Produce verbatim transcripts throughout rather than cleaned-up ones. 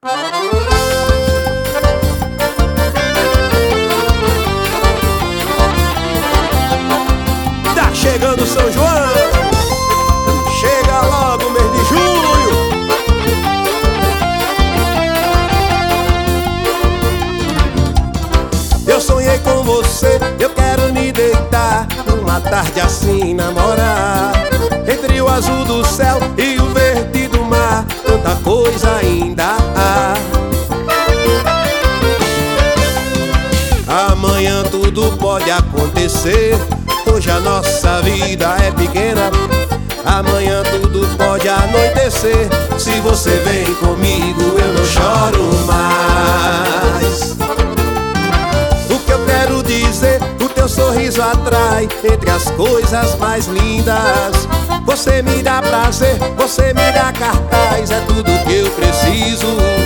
Tá chegando São João, chega logo o mês de julho. Eu sonhei com você, eu quero me deitar numa tarde assim namorar. Entre o azul do céu e o verde do mar, tanta coisa ainda há. Amanhã tudo pode acontecer, hoje a nossa vida é pequena. Amanhã tudo pode anoitecer, se você vem comigo eu não choro mais. O que eu quero dizer, o teu sorriso atrai entre as coisas mais lindas. Você me dá prazer, você me dá cartaz, é tudo que eu preciso.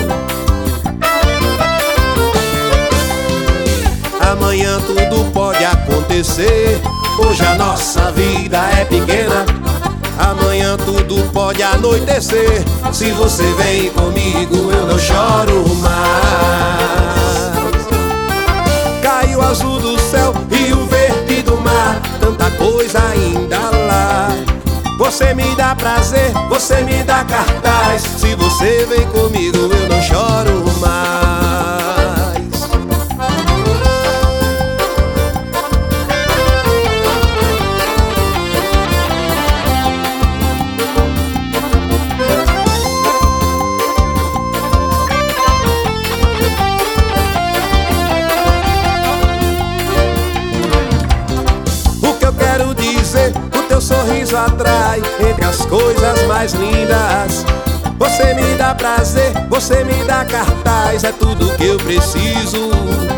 Amanhã tudo pode acontecer, hoje a nossa vida é pequena. Amanhã tudo pode anoitecer, se você vem comigo eu não choro mais. Cai o azul do céu e o verde do mar, tanta coisa ainda lá. Você me dá prazer, você me dá cartaz, se você vem comigo eu não choro mais. O teu sorriso atrai entre as coisas mais lindas. Você me dá prazer, você me dá cartaz, é tudo que eu preciso.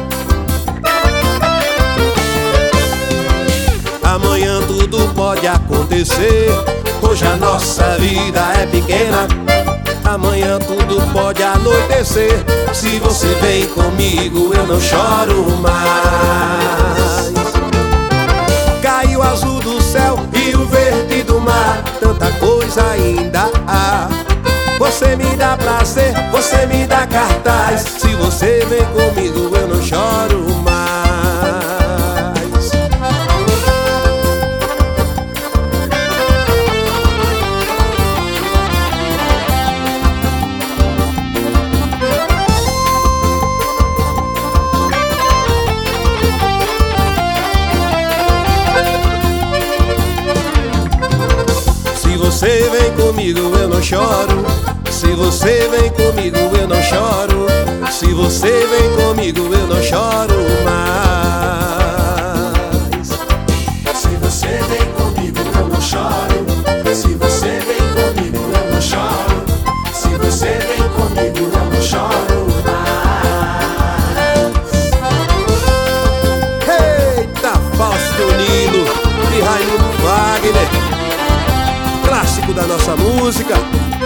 Amanhã tudo pode acontecer, hoje a nossa vida é pequena. Amanhã tudo pode anoitecer, se você vem comigo eu não choro mais. Cai o azul do céu e o verde do mar, tanta coisa ainda há. Você me dá prazer, você me dá cartaz, se você vem comigo eu não choro mais. Se você vem comigo eu não choro, se você vem comigo eu não choro, se você vem comigo eu não choro mais. Se você vem comigo eu não choro, se você vem comigo eu não choro, se você vem comigo eu não choro mais. Eita, Fausto Nilo e Raimundo Wagner, clássico da nossa música.